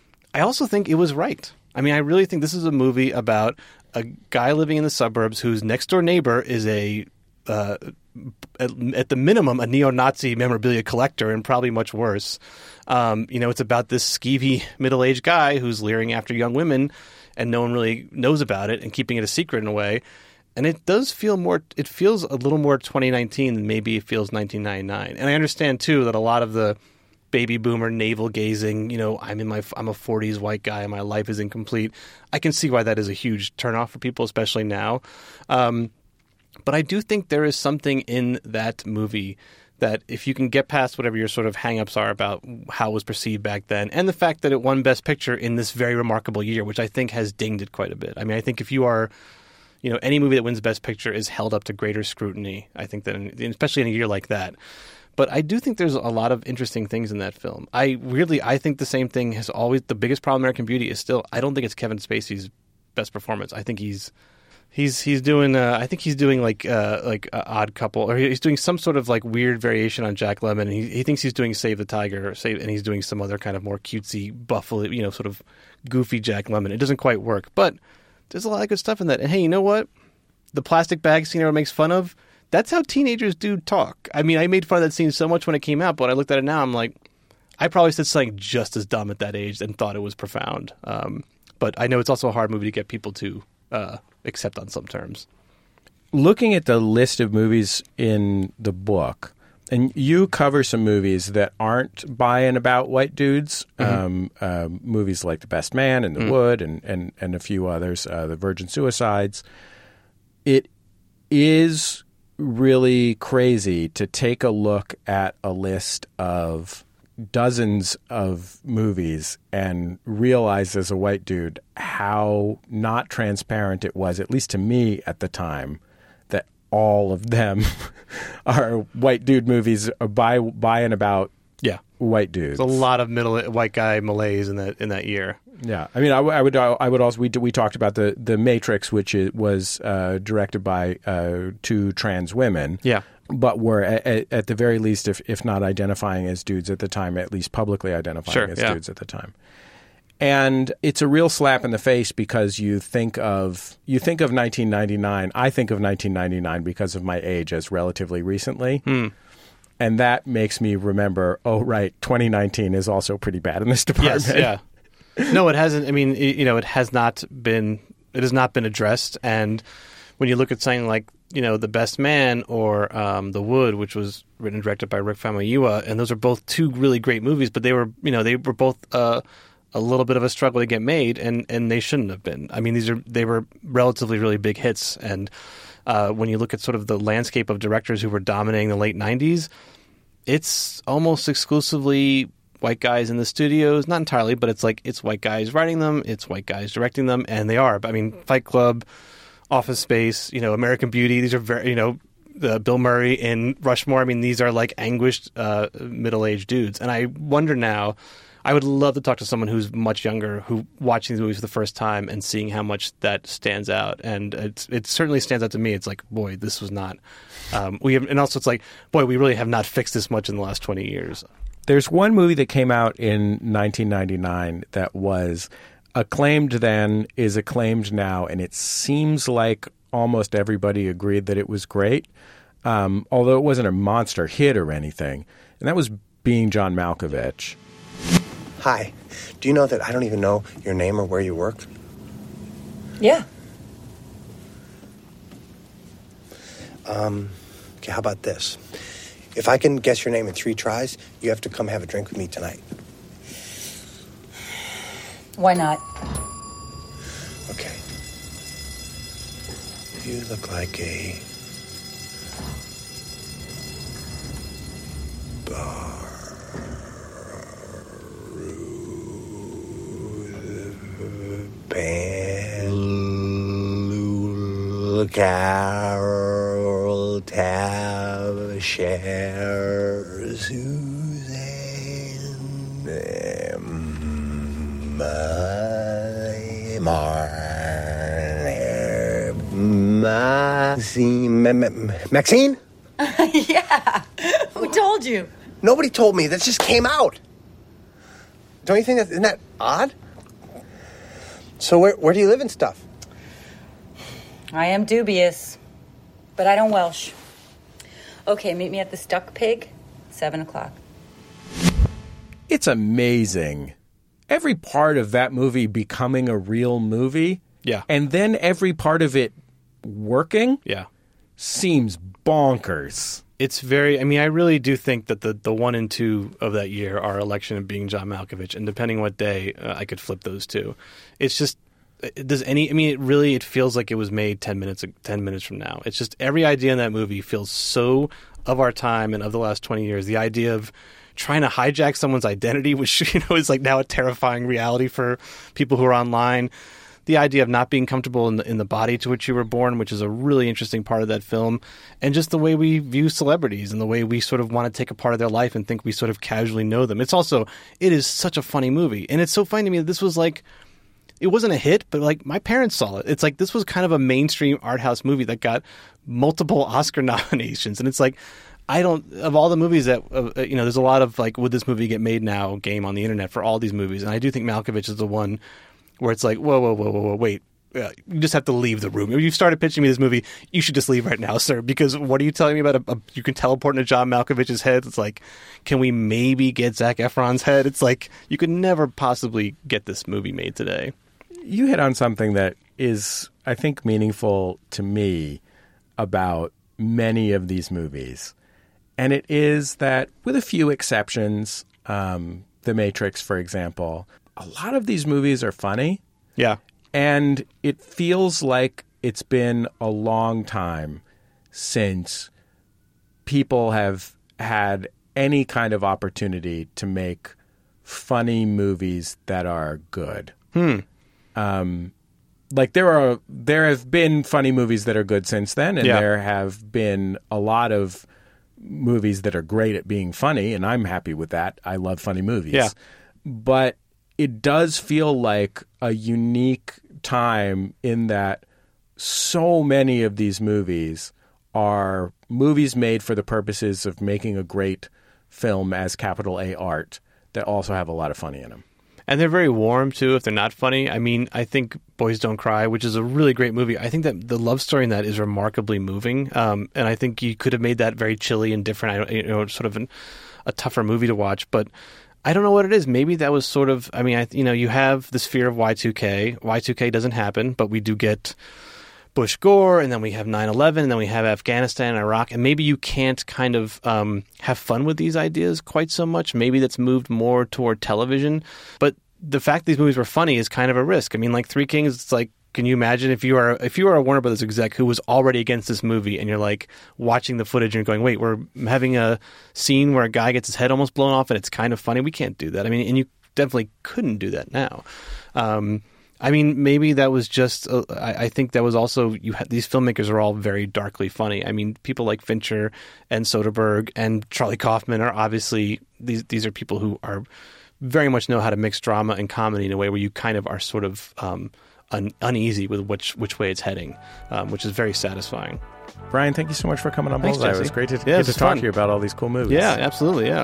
I also think it was right. I mean, I really think this is a movie about a guy living in the suburbs whose next-door neighbor is a uh, – At, at the minimum, a neo-Nazi memorabilia collector, and probably much worse. Um, you know, it's about this skeevy middle-aged guy who's leering after young women, and no one really knows about it, and keeping it a secret in a way. And it does feel more. It feels a little more twenty nineteen than maybe it feels nineteen ninety-nine. And I understand too that a lot of the baby boomer navel gazing, you know, I'm in my, I'm a forties white guy, and my life is incomplete. I can see why that is a huge turnoff for people, especially now. Um, But I do think there is something in that movie that if you can get past whatever your sort of hang-ups are about how it was perceived back then, and the fact that it won Best Picture in this very remarkable year, which I think has dinged it quite a bit. I mean, I think if you are, you know, any movie that wins Best Picture is held up to greater scrutiny, I think, that in, especially in a year like that. But I do think there's a lot of interesting things in that film. I weirdly, I think the same thing has always, the biggest problem with American Beauty is still, I don't think it's Kevin Spacey's best performance. I think he's... He's he's doing uh, I think he's doing like uh, like uh, Odd Couple, or he's doing some sort of like weird variation on Jack Lemmon, and he he thinks he's doing Save the Tiger, or Save, and he's doing some other kind of more cutesy buffalo, you know, sort of goofy Jack Lemmon. It doesn't quite work, but there's a lot of good stuff in that. And hey, you know what? The plastic bag scene everyone makes fun of, that's how teenagers do talk. I mean, I made fun of that scene so much when it came out, but when I looked at it now, I'm like, I probably said something just as dumb at that age and thought it was profound. Um, but I know it's also a hard movie to get people to uh, accept on some terms. Looking at the list of movies in the book, and you cover some movies that aren't by and about white dudes, mm-hmm. um, uh, movies like The Best Man and The mm. Wood and, and, and a few others, uh, The Virgin Suicides. It is really crazy to take a look at a list of dozens of movies and realize as a white dude how not transparent it was, at least to me at the time, that all of them are white dude movies by by and about yeah white dudes. There's a lot of middle white guy malaise in that in that year. Yeah, I mean, I, I would I would also we we talked about the the Matrix, which is, was uh, directed by uh, two trans women. Yeah. But were at, at the very least, if if not identifying as dudes at the time, at least publicly identifying sure, as yeah. dudes at the time. And it's a real slap in the face because you think of you think of nineteen ninety-nine. I think of nineteen ninety-nine because of my age as relatively recently. Hmm. And that makes me remember, oh, right, twenty nineteen is also pretty bad in this department. Yes, yeah. No, it hasn't. I mean, you know, it has not been, it has not been addressed. And when you look at something like, you know, The Best Man or um, The Wood, which was written and directed by Rick Famuyiwa, and those are both two really great movies, but they were, you know, they were both uh, a little bit of a struggle to get made, and, and they shouldn't have been. I mean, these are they were relatively really big hits, and uh, when you look at sort of the landscape of directors who were dominating the late nineties, it's almost exclusively white guys in the studios. Not entirely, but it's like it's white guys writing them, it's white guys directing them, and they are. I mean, Fight Club, Office Space, you know, American Beauty, these are very, you know, the Bill Murray in Rushmore. I mean, these are like anguished uh, middle-aged dudes. And I wonder now, I would love to talk to someone who's much younger, who watching these movies for the first time and seeing how much that stands out. And it's, it certainly stands out to me. It's like, boy, this was not. Um, we have, and also it's like, boy, we really have not fixed this much in the last twenty years. There's one movie that came out in nineteen ninety-nine that was acclaimed then, is acclaimed now, and it seems like almost everybody agreed that it was great, um, although it wasn't a monster hit or anything. And that was Being John Malkovich. Hi. Do you know that I don't even know your name or where you work? Yeah. Um, okay, how about this? If I can guess your name in three tries, you have to come have a drink with me tonight. Why not? Okay. You look like a Carol Tab Share Suzanne Maxine Maxine? Yeah. Who told you? Nobody told me. That just came out. Don't you think that isn't that odd? So where where do you live and stuff? I am dubious, but I don't Welsh. Okay, meet me at the Stuck Pig, seven o'clock. It's amazing. Every part of that movie becoming a real movie, yeah, and then every part of it working, yeah, seems bonkers. It's very, I mean, I really do think that the, the one and two of that year are Election and Being John Malkovich, and depending what day, uh, I could flip those two. It's just, does any, I mean, it really, it feels like it was made ten minutes, ten minutes from now. It's just, every idea in that movie feels so of our time and of the last twenty years. The idea of trying to hijack someone's identity, which, you know, is like now a terrifying reality for people who are online. The idea of not being comfortable in the, in the body to which you were born, which is a really interesting part of that film, and just the way we view celebrities and the way we sort of want to take a part of their life and think we sort of casually know them. It's also, it is such a funny movie. And it's so funny to me that this was like, it wasn't a hit, but like my parents saw it. It's like, this was kind of a mainstream art house movie that got multiple Oscar nominations. And it's like, I don't, of all the movies that, uh, you know, there's a lot of like, would this movie get made now game on the internet for all these movies. And I do think Malkovich is the one where it's like, whoa, whoa, whoa, whoa, whoa, wait. Uh, you just have to leave the room. If you started pitching me this movie, you should just leave right now, sir, because what are you telling me about a, a you can teleport into John Malkovich's head? It's like, can we maybe get Zac Efron's head? It's like, you could never possibly get this movie made today. You hit on something that is, I think, meaningful to me about many of these movies. And it is that, with a few exceptions, um, The Matrix, for example, a lot of these movies are funny. Yeah. And it feels like it's been a long time since people have had any kind of opportunity to make funny movies that are good. Hmm. Um, like there are, there have been funny movies that are good since then, and Yeah. there have been a lot of movies that are great at being funny, and I'm happy with that. I love funny movies. Yeah. But it does feel like a unique time in that so many of these movies are movies made for the purposes of making a great film as capital A art that also have a lot of funny in them. And they're very warm, too, if they're not funny. I mean, I think Boys Don't Cry, which is a really great movie, I think that the love story in that is remarkably moving. Um, and I think you could have made that very chilly and different, I don't, you know, sort of an, a tougher movie to watch. But I don't know what it is. Maybe that was sort of, I mean, I, you know, you have this fear of Y two K. Y two K doesn't happen, but we do get Bush Gore, and then we have nine eleven, and then we have Afghanistan and Iraq, and maybe you can't kind of um, have fun with these ideas quite so much. Maybe that's moved more toward television. But the fact these movies were funny is kind of a risk. I mean, like Three Kings, it's like, can you imagine if you are if you are a Warner Brothers exec who was already against this movie, and you're like watching the footage and going, wait, we're having a scene where a guy gets his head almost blown off and it's kind of funny. We can't do that. I mean, and you definitely couldn't do that now. Um, I mean, maybe that was just, uh, I, I think that was also, you had, these filmmakers are all very darkly funny. I mean, people like Fincher and Soderbergh and Charlie Kaufman are obviously, these these are people who are very much know how to mix drama and comedy in a way where you kind of are sort of um, un- uneasy with which which way it's heading, um, which is very satisfying. Brian, thank you so much for coming on Thanks, Bullseye. Jesse. It was great to Yeah, get to it's talk fun. to you about all these cool movies. Yeah, absolutely, yeah.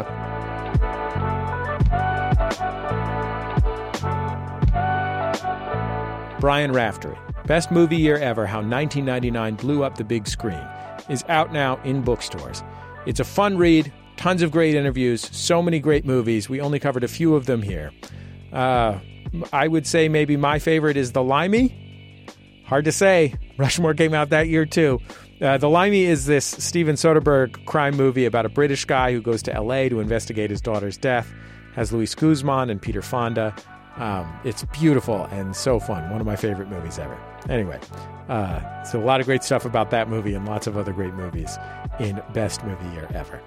Brian Raftery, Best Movie Year Ever, How nineteen ninety-nine Blew Up the Big Screen, is out now in bookstores. It's a fun read, tons of great interviews, so many great movies. We only covered a few of them here. Uh, I would say maybe my favorite is The Limey. Hard to say. Rushmore came out that year too. Uh, the Limey is this Steven Soderbergh crime movie about a British guy who goes to L A to investigate his daughter's death. Has Luis Guzman and Peter Fonda. Um, it's beautiful and so fun. One of my favorite movies ever. Anyway, uh, so a lot of great stuff about that movie and lots of other great movies in Best Movie Year Ever.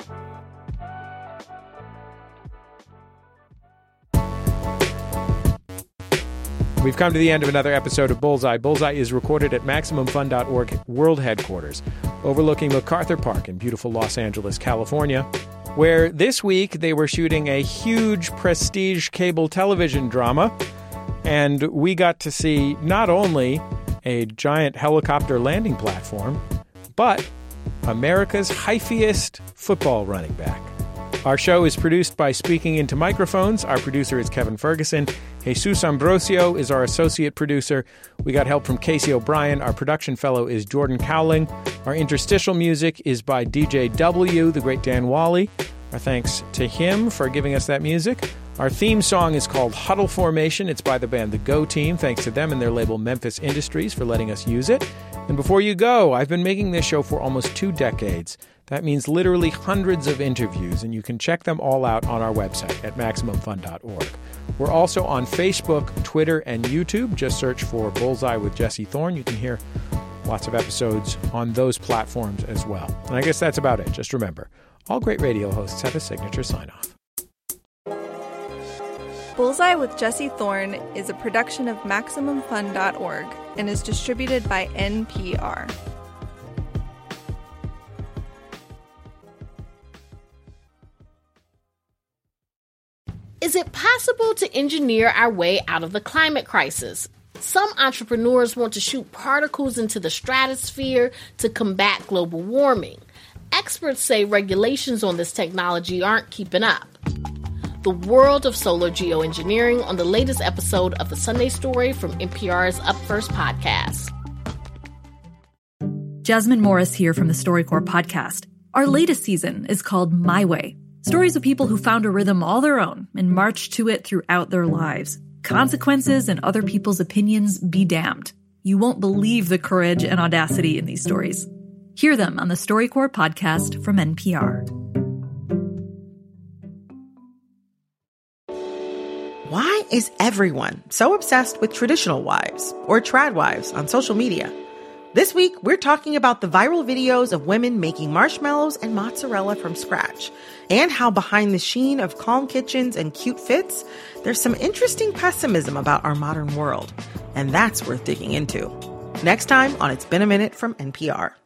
We've come to the end of another episode of Bullseye. Bullseye is recorded at Maximum Fun dot org World Headquarters, overlooking MacArthur Park in beautiful Los Angeles, California, where this week they were shooting a huge prestige cable television drama, and we got to see not only a giant helicopter landing platform, but America's hyphiest football running back. Our show is produced by Speaking Into Microphones. Our producer is Kevin Ferguson. Jesus Ambrosio is our associate producer. We got help from Casey O'Brien. Our production fellow is Jordan Cowling. Our interstitial music is by D J W, the great Dan Wally. Our thanks to him for giving us that music. Our theme song is called Huddle Formation. It's by the band The Go Team. Thanks to them and their label Memphis Industries for letting us use it. And before you go, I've been making this show for almost two decades. That means literally hundreds of interviews, and you can check them all out on our website at Maximum Fun dot org. We're also on Facebook, Twitter, and YouTube. Just search for Bullseye with Jesse Thorne. You can hear lots of episodes on those platforms as well. And I guess that's about it. Just remember, all great radio hosts have a signature sign-off. Bullseye with Jesse Thorne is a production of Maximum Fun dot org and is distributed by N P R. Is it possible to engineer our way out of the climate crisis? Some entrepreneurs want to shoot particles into the stratosphere to combat global warming. Experts say regulations on this technology aren't keeping up. The world of solar geoengineering on the latest episode of The Sunday Story from N P R's Up First podcast. Jasmine Morris here from the StoryCorps podcast. Our latest season is called My Way. Stories of people who found a rhythm all their own and marched to it throughout their lives. Consequences and other people's opinions be damned. You won't believe the courage and audacity in these stories. Hear them on the StoryCorps podcast from N P R. Why is everyone so obsessed with traditional wives or trad wives on social media? This week, we're talking about the viral videos of women making marshmallows and mozzarella from scratch, and how behind the sheen of calm kitchens and cute fits, there's some interesting pessimism about our modern world. And that's worth digging into. Next time on It's Been a Minute from N P R.